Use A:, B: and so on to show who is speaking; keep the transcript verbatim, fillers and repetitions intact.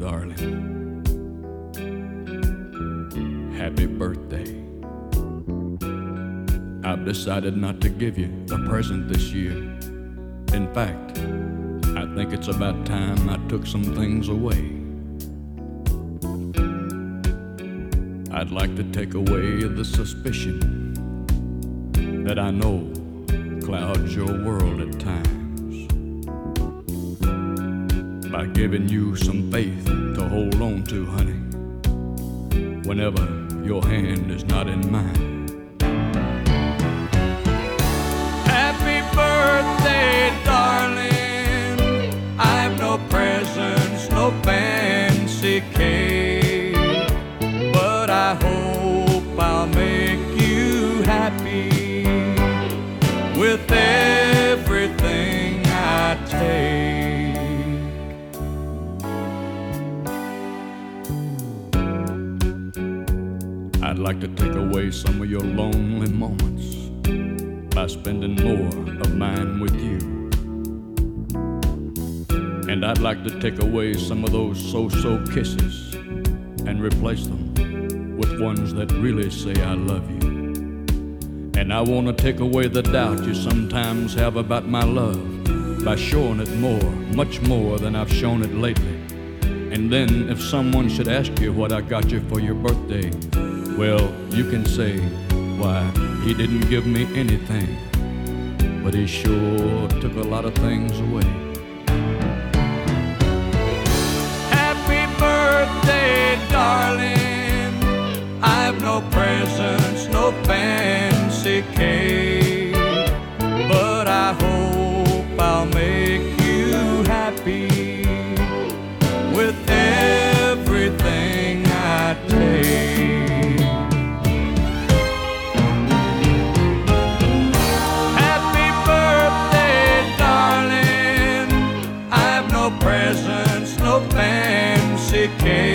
A: darling. Happy birthday. I've decided not to give you a present this year. In fact, I think it's about time I took some things away. I'd like to take away the suspicion that I know clouds your world at times, by giving you some faith to hold on to, honey, whenever your hand is not in mine. Happy birthday, darling. I've no presents, no fancy cake, but I hope I'll make you happy with everything I take. I'd like to take away some of your lonely moments by spending more of mine with you. And I'd like to take away some of those so-so kisses and replace them with ones that really say I love you. And I want to take away the doubt you sometimes have about my love by showing it more, much more than I've shown it lately. And then if someone should ask you what I got you for your birthday, well, you can say, why, he didn't give me anything, but he sure took a lot of things away. Happy birthday, darling. I've no presents, no fancy cake, but I hope I'll make you happy with everything I take. Presents, no fancy cake.